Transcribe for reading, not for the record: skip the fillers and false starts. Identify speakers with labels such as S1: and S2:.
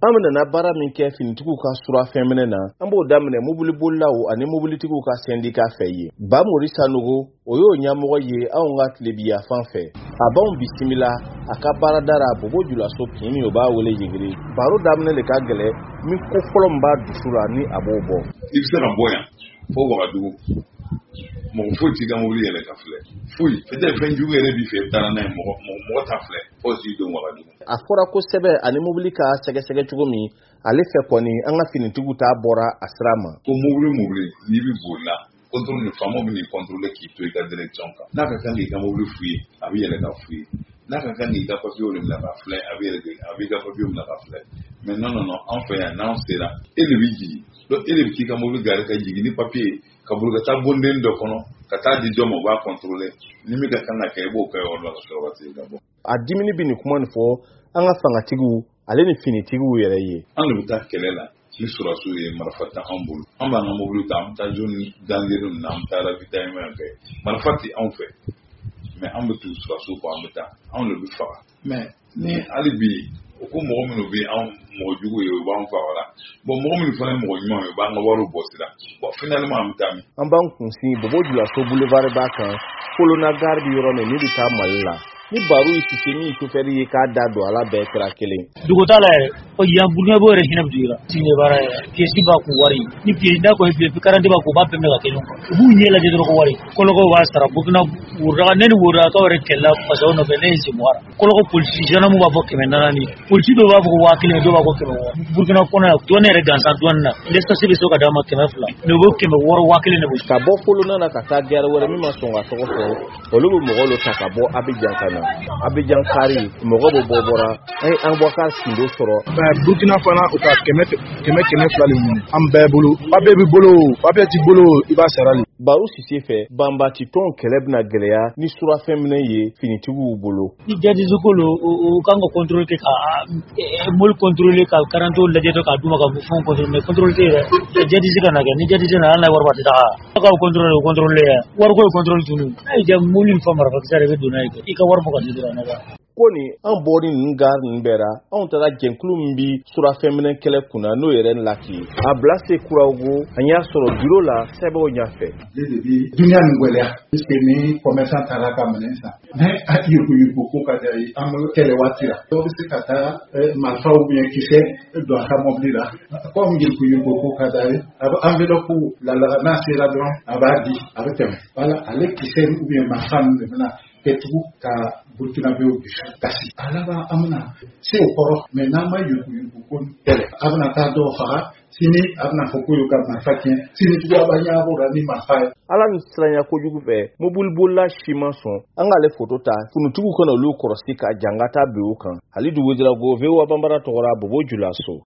S1: amana na bara min kɛ finitigiw ka sura fɛnminɛ na an b'o daminɛ mobili bolilaw ani mobilitigiw ka sendika fɛ ye ba mori sanogo o y'o ɲɛmɔgɔ ye anw ka tilebiya fan fɛ a b'anw bisimila a ka baaradara bobo julaso kini o b'a wele yigiri baro daminɛ de ka gɛlɛ min ko fɔlɔ min b'a dusu la ni a b'o bɔ
S2: i bɛ se ka bɔ yan fo Wagadugu mɔgɔ foyi t'i ka mobili yɛlɛ ka filɛ foyi peut-être fɛn jugu yɛrɛ b'i fɛ i taara n'a ye mɔgɔ ta filɛ fo k'i don Wagadugu
S1: a fɔra kosɛbɛ ani mobili ka sɛgɛsɛgɛ cogo min ale fɛ kɔni an ka finitigiw ta bɔra a sira ma
S2: ko mobili n'i bɛ boli la contrôle ni faamaw bɛ n'i contrôler k'i to i ka direction kan n'a ka kan k'i ka mobili fouiller a bɛ yɛlɛ ka fouiller n'a ka kan k'i ka papier minɛ ka filɛ a bɛ ka papier minɛ ka filɛ mais non an fɛ yan n'an sera e de bɛ jigin donc e de bɛ t'i ka mobili gare ka jigin ni papier ka bolo ka taa bonden dɔ kɔnɔ ka taa di dɔ ma o b'a contrôler ni min ka kan ka kɛ i b'o kɛ yɔrɔ la ka sɔrɔ ka segin ka bɔ
S1: a dimini bɛ nin kuma nin fɔ an ka fangatigiw ale ni finitigiw yɛrɛ ye
S2: an de bɛ taa kɛlɛ la ni sɔrɔsiw ye marifa ta an bolo an b'an ka mobili ta an bɛ taa zone dangereux ninnu na an bɛ taa ravitaillement kɛ marifa tɛ anw fɛ mais an bɛ tugu sɔrɔsiw kɔ an bɛ taa anw de bɛ faga mais ni hali bi o ko mɔgɔ minnu bɛ anw mɔgɔ jugu ye o b'an faga la bon mɔgɔ minnu fana ye mɔgɔ ɲuman ye o b'an ka wariw bɔ sira bon finalement an bɛ taa min
S1: an b'an kunsin bobo julaso boulevard b'a kan kolona gare bi yɔrɔ min bɛ taa Mali la ni baro yi sise ni chauffeur ye k'a da don ala bɛɛ kɛra kelen
S3: dugota la yɛrɛ o yan burukina bɔ yɛrɛ hinɛ bi la tiɲɛ baara yɛrɛ pièce b'a ku wari ni pièce da ko pièce 40 b'a ku b'a bɛɛ ka kelen ko u b'u ɲɛ lajɛ dɔrɔn ko wari koloko b'a sara burukina wuraka ne ni wuraka yɛrɛ kɛlɛ fasa o nɔfɛ ne ye semora koloko polisi gendarme b'a fɔ 400 ni polisi dɔw b'a fɔ 1000 dɔw b'a fɔ 100 burukina kɔnɔ ya douane yɛrɛ gansan douane na l'essence bɛ se ka d'a ma 200 mais u bɛ 600 1000 ne bolo
S1: ka bɔ kolona na ka taa gare wɛrɛ min ma sɔn ka tɔgɔ fɔ olu bɛ mɔgɔw lo ta ka bɔ Abidjan kana Abidjan kari mɔgɔ bɛ bɔra an bɔ ka sindo sɔrɔ
S4: Burkina fana u ka kɛmɛ fila de minɛ an bɛɛ bolo papier b'i bolo papier t'i bolo i b'a sara de
S1: baro sise fɛ banbati tɔn kɛlɛ bɛna gɛlɛya ni surafɛn minɛ ye finitigiw bolo
S3: ni jadisi ko lo o kan ka contrôle kɛ ka mol contrôler ka karanto lajɛ to ka duma ka fon contrôler mais contrôle tɛ yɛrɛ jadisi ka na kɛ ni jadisi na ala wari ba tɛ taga ka contrôler wari ko contrôle tunu ai ja moli fa mara fa sare be dona i ka wari bɔ ka di dɔrɔn na
S1: ko ni an bɔri ninnu gare ninnu bɛɛ la anw taara jɛnkulu min bi surafɛn minɛ kɛlɛ kunna n'o yɛrɛ laki a bila se kurawo an y'a sɔrɔ bureau la sɛbɛnw ɲɛfɛ
S5: dunia nin gwɛlɛya puisque ni commerçant taara ka minɛn san ni a yugu ko ka d'a ye an bɛ kɛlɛ waati la dɔw bɛ se ka taa marifa ou bien kisɛ don a ka mobili la comme yugu ko ka d'a ye a bɛ enveloppe lalaga n'a sera dɔrɔn a b'a di a bɛ tɛmɛ voilà ale kisɛ ou bien marifa ninnu de bɛna kɛtugu ka burukinabew dusu kasi a laban an bɛna se o kɔrɔ mais n'an ma yugu ko kɛlɛ a bɛna taa dɔw faga sini a bɛna fɔ ko y'u ka marifa tiɲɛ sini tugu a b'a ɲɛnabɔ la ni marifa ye
S1: ala ni siranya kojugu fɛ mobili bolila si ma sɔn an k'ale foto ta funutigiw kana olu kɔrɔsi ka jangata bi o kan hali dugu jira ko VOA Banbara tɔgɔra bobo julaso